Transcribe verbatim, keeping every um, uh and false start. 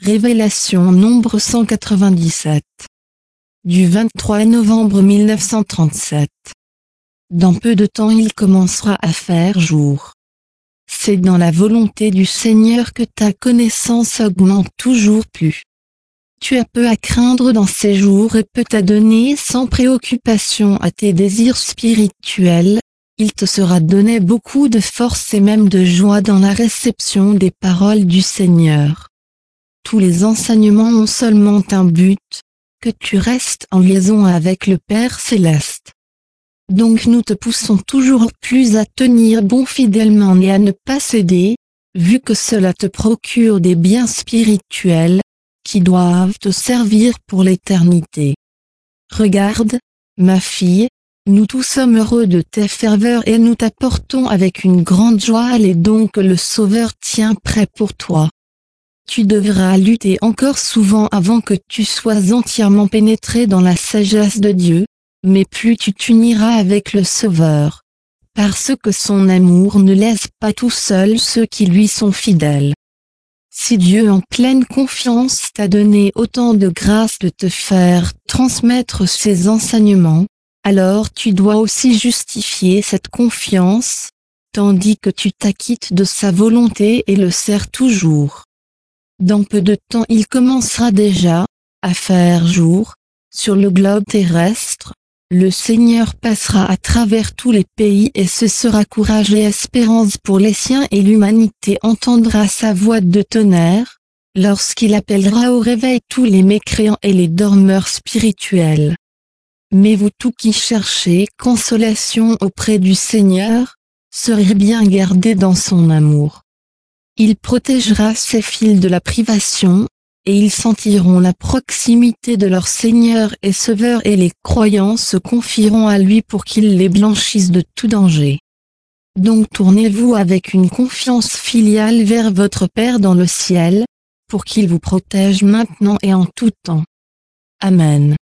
Révélation nombre cent quatre-vingt-dix-sept. Du vingt-trois novembre mille neuf cent trente-sept. Dans peu de temps il commencera à faire jour. C'est dans la volonté du Seigneur que ta connaissance augmente toujours plus. Tu as peu à craindre dans ces jours et peux t'adonner sans préoccupation à tes désirs spirituels. Il te sera donné beaucoup de force et même de joie dans la réception des paroles du Seigneur. Tous les enseignements ont seulement un but, que tu restes en liaison avec le Père Céleste. Donc nous te poussons toujours plus à tenir bon fidèlement et à ne pas céder, vu que cela te procure des biens spirituels, qui doivent te servir pour l'éternité. Regarde, ma fille, nous tous sommes heureux de tes ferveurs et nous t'apportons avec une grande joie les dons que le Sauveur tient prêts pour toi. Tu devras lutter encore souvent avant que tu sois entièrement pénétré dans la sagesse de Dieu, mais plus tu t'uniras avec le Sauveur, parce que son amour ne laisse pas tout seul ceux qui lui sont fidèles. Si Dieu en pleine confiance t'a donné autant de grâce de te faire transmettre ses enseignements, alors tu dois aussi justifier cette confiance, tandis que tu t'acquittes de sa volonté et le sers toujours. Dans peu de temps il commencera déjà, à faire jour, sur le globe terrestre, le Seigneur passera à travers tous les pays et ce sera courage et espérance pour les siens et l'humanité entendra sa voix de tonnerre, lorsqu'il appellera au réveil tous les mécréants et les dormeurs spirituels. Mais vous tous qui cherchez consolation auprès du Seigneur, serez bien gardés dans son amour. Il protégera ses fils de la privation, et ils sentiront la proximité de leur Seigneur et Sauveur et les croyants se confieront à lui pour qu'il les blanchisse de tout danger. Donc tournez-vous avec une confiance filiale vers votre Père dans le ciel, pour qu'il vous protège maintenant et en tout temps. Amen.